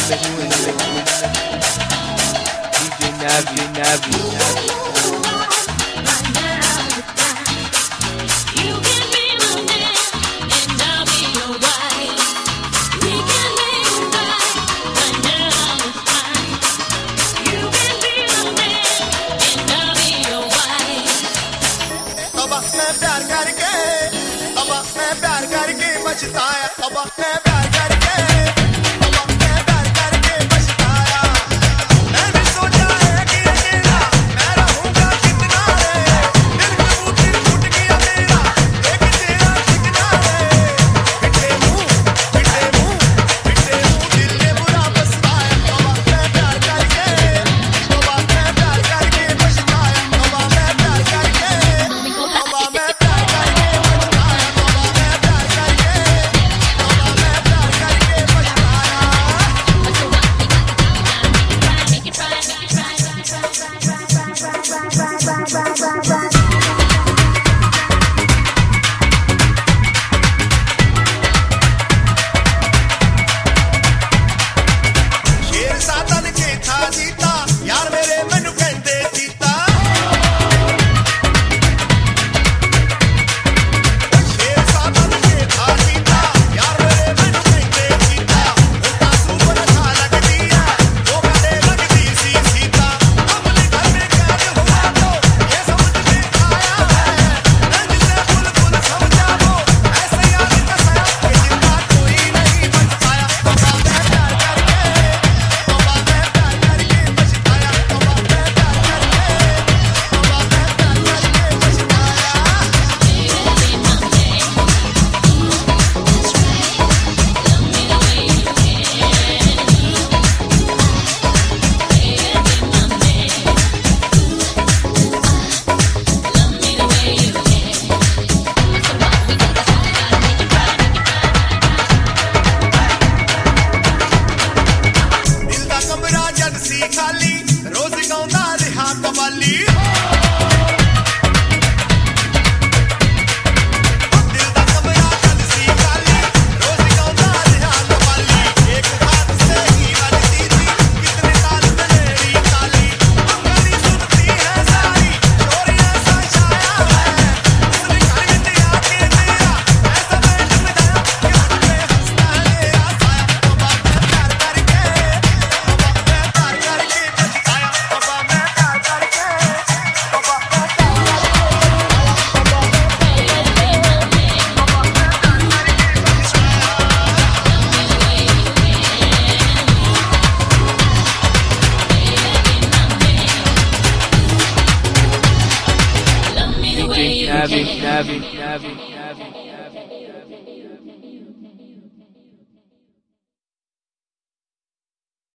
बचताया अब मैं प्यार करके अब मैं प्यार करके बचताया मैंने सोचा है कि अकेला मैं रहूंगा कितना रे दिल में टूट गया मेरा एक तेरा ठिकना रे फिटे मुंह दिल ने बुरा बसवाया अब मैं प्यार करके बचताया अब मैं प्यार करके खाली रोज गाउंदा रहा कवाली दिल दा कमरा जद सी खाली रोज गाउंदा रहा कवाली एक हाथ से ही बजती थी कितने साल मेरी काली अंगली सुनती है सारी चोरियां सा छाया है उसने घर में आके तेरा ऐसा बैठ में दया कि हमें हंसता है आसाया अब मैं प्यार करके Navi.